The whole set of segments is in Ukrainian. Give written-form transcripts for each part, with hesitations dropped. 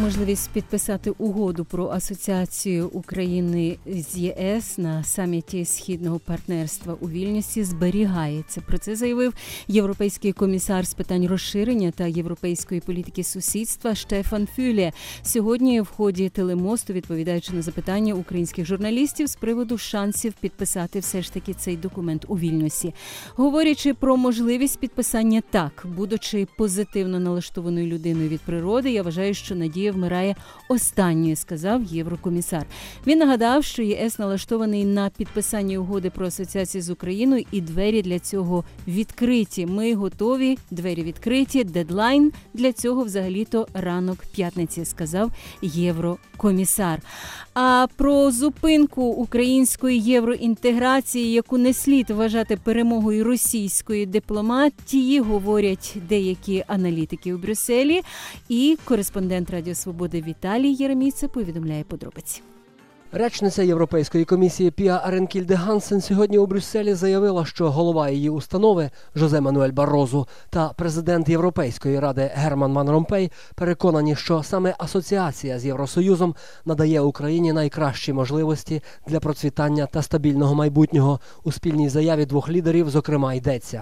можливість підписати угоду про асоціацію України з ЄС на саміті Східного партнерства у Вільнюсі зберігається. Про це заявив європейський комісар з питань розширення та європейської політики сусідства Штефан Фюле. Сьогодні в ході телемосту, відповідаючи на запитання українських журналістів з приводу шансів підписати все ж таки цей документ у Вільнюсі. Говорячи про можливість підписання так, будучи позитивно налаштованою людиною від природи, я вважаю, що надія вмирає останньою, сказав єврокомісар. Він нагадав, що ЄС налаштований на підписання угоди про асоціацію з Україною і двері для цього відкриті. Ми готові, двері відкриті, дедлайн для цього взагалі-то ранок п'ятниці, сказав єврокомісар. А про зупинку української євроінтеграції, яку не слід вважати перемогою російської дипломатії, говорять деякі аналітики у Брюсселі. І кореспондент Радіо Свободи Віталій Єремійце повідомляє подробиці. Речниця Європейської комісії Піа Аренкільде-Гансен сьогодні у Брюсселі заявила, що голова її установи Жозе Мануель Баррозу та президент Європейської ради Герман Ван Ромпей переконані, що саме асоціація з Євросоюзом надає Україні найкращі можливості для процвітання та стабільного майбутнього. У спільній заяві двох лідерів, зокрема, йдеться.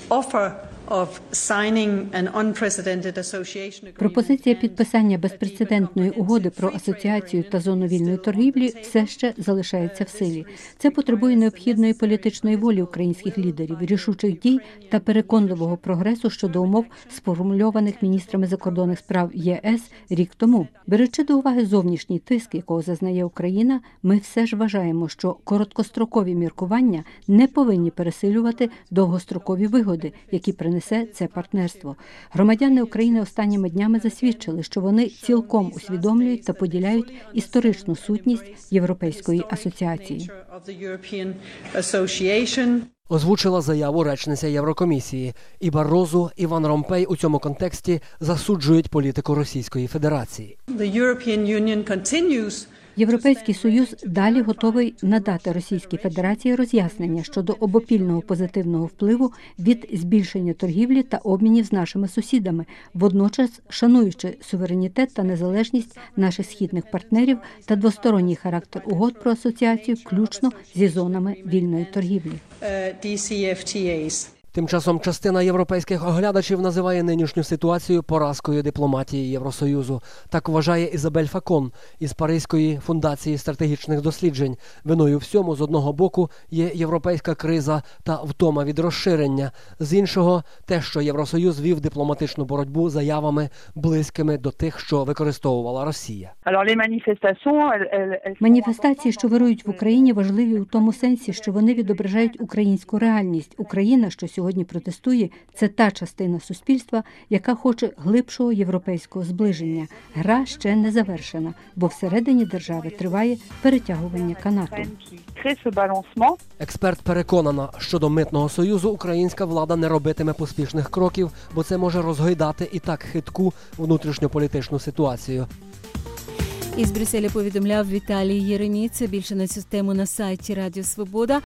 Пропозиція підписання безпрецедентної угоди про асоціацію та зону вільної торгівлі все ще залишається в силі. Це потребує необхідної політичної волі українських лідерів, рішучих дій та переконливого прогресу щодо умов, сформульованих міністрами закордонних справ ЄС рік тому. Беручи до уваги зовнішній тиск, якого зазнає Україна, ми все ж вважаємо, що короткострокові міркування не повинні пересилювати довгострокові вигоди, які принесе це партнерство. Громадяни України останніми днями засвідчили, що вони цілком усвідомлюють та поділяють історичну сутність Європейської асоціації. Озвучила заяву речниця Єврокомісії. І Баррозу, і Ван Ромпей у цьому контексті засуджують політику Російської Федерації. Європейський Союз далі готовий надати Російській Федерації роз'яснення щодо обопільного позитивного впливу від збільшення торгівлі та обмінів з нашими сусідами, водночас шануючи суверенітет та незалежність наших східних партнерів та двосторонній характер угод про асоціацію, включно зі зонами вільної торгівлі. Тим часом частина європейських оглядачів називає нинішню ситуацію поразкою дипломатії Євросоюзу. Так вважає Ізабель Факон із Паризької фундації стратегічних досліджень. Виною всьому, з одного боку, є європейська криза та втома від розширення. З іншого, те, що Євросоюз вів дипломатичну боротьбу заявами, близькими до тих, що використовувала Росія. Маніфестації, що вирують в Україні, важливі у тому сенсі, що вони відображають українську реальність. Україна, що сьогодні протестує, це та частина суспільства, яка хоче глибшого європейського зближення. Гра ще не завершена, бо всередині держави триває перетягування канату. Експерт переконана, що до митного союзу українська влада не робитиме поспішних кроків, бо це може розгойдати і так хитку внутрішньополітичну ситуацію. Із Брюсселя повідомляв Віталій Єремійце. Більше на цю тему на сайті Радіо Свобода.